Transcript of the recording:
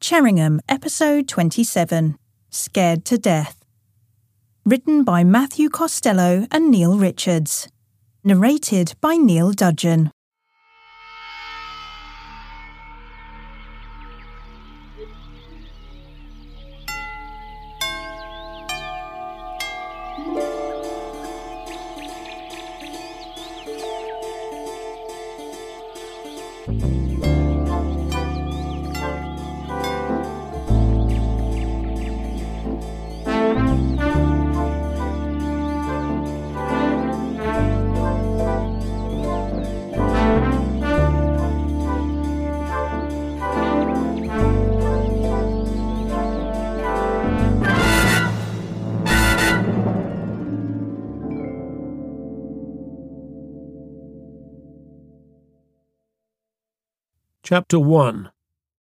Cheringham, Episode 27, Scared to Death. Written by Matthew Costello and Neil Richards. Narrated by Neil Dudgeon. Chapter 1.